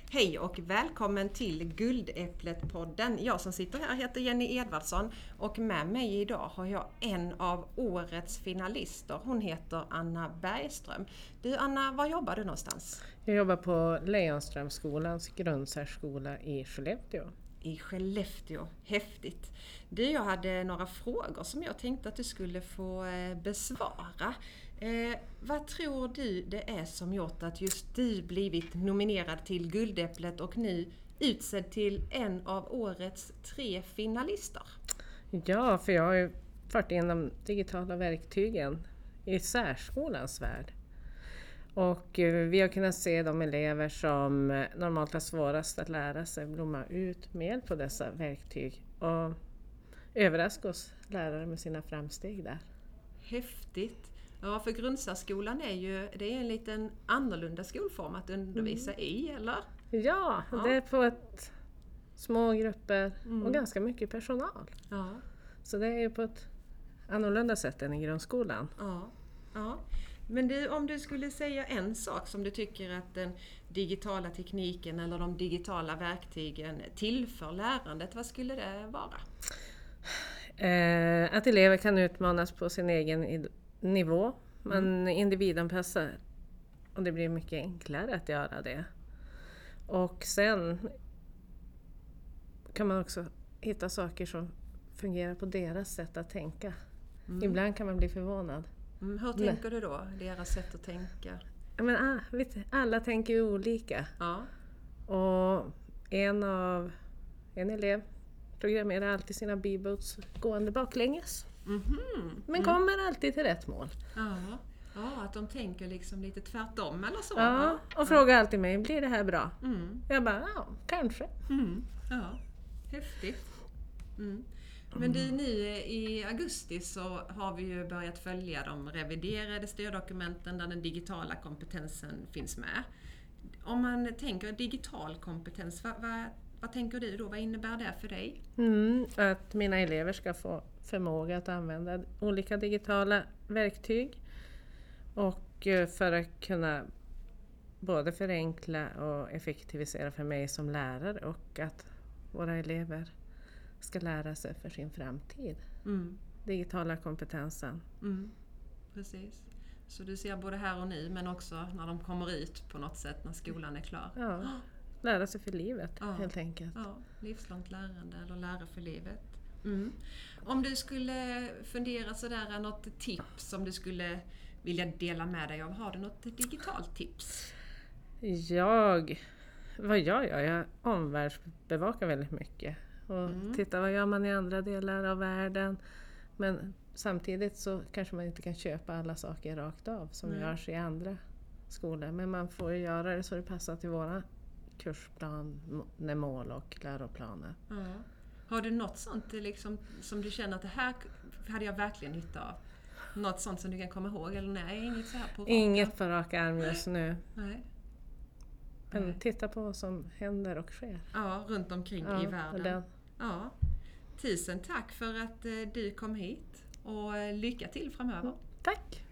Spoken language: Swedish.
Hej och välkommen till Guldäpplet-podden. Jag som sitter här heter Jenny Edvardsson och med mig idag har jag en av årets finalister. Hon heter Anna Bergström. Du Anna, var jobbar du någonstans? Jag jobbar på Lejonströmsskolans grundsärskola i Skellefteå. I Skellefteå, häftigt. Jag hade några frågor som jag tänkte att du skulle få besvara. Vad tror du det är som gjort att just du blivit nominerad till Guldäpplet och nu utsedd till en av årets 3 finalister? Ja, för jag har ju fört in de digitala verktygen i särskolans värld. Och vi har kunnat se de elever som normalt har svårast att lära sig blomma ut med hjälp av dessa verktyg. Och överraska oss lärare med sina framsteg där. Häftigt! Ja, för grundsärskolan det är en liten annorlunda skolform att undervisa i, eller? Ja, det är på små grupper och ganska mycket personal. Ja. Så det är ju på ett annorlunda sätt än i grundskolan. Ja. Men om du skulle säga en sak som du tycker att den digitala tekniken eller de digitala verktygen tillför lärandet, vad skulle det vara? Att elever kan utmanas på sin egen nivå. Man individanpassar och det blir mycket enklare att göra det. Och sen kan man också hitta saker som fungerar på deras sätt att tänka. Ibland kan man bli förvånad. Hur tänker du då? Deras sätt att tänka? Men, alla tänker ju olika. Ja. Och en elev programmerar alltid sina beboats gående baklänges. Men kommer alltid till rätt mål. Ja, att de tänker liksom lite tvärtom eller så. Ja, och frågar alltid mig, blir det här bra? Jag bara, kanske. Ja, häftigt. Men nu i augusti så har vi ju börjat följa de reviderade styrdokumenten där den digitala kompetensen finns med. Om man tänker digital kompetens, vad tänker du då? Vad innebär det för dig? Att mina elever ska få förmåga att använda olika digitala verktyg. Och för att kunna både förenkla och effektivisera för mig som lärare och att våra elever ska lära sig för sin framtid. Digitala kompetensen. Precis. Så du ser både här och nu men också när de kommer ut på något sätt när skolan är klar. Ja, lära sig för livet helt enkelt. Ja, livslångt lärande eller lära för livet. Om du skulle fundera sådär något tips som du skulle vilja dela med dig av, har du något digitalt tips? Vad gör jag? Jag omvärldsbevakar väldigt mycket. Och titta vad gör man i andra delar av världen. Men samtidigt så kanske man inte kan köpa alla saker rakt av som görs i andra skolor. Men man får ju göra det så det passar till våra kursplanemål och läroplaner. Har du något sånt liksom, som du känner att det här hade jag verkligen nytta av? Något sånt som du kan komma ihåg? Eller nej, inget så här på rak arm? Inget på rak arm just nu. Nej. Men titta på vad som händer och sker. Ja, runt omkring i världen. Ja. Tusen tack för att du kom hit och lycka till framöver. Tack!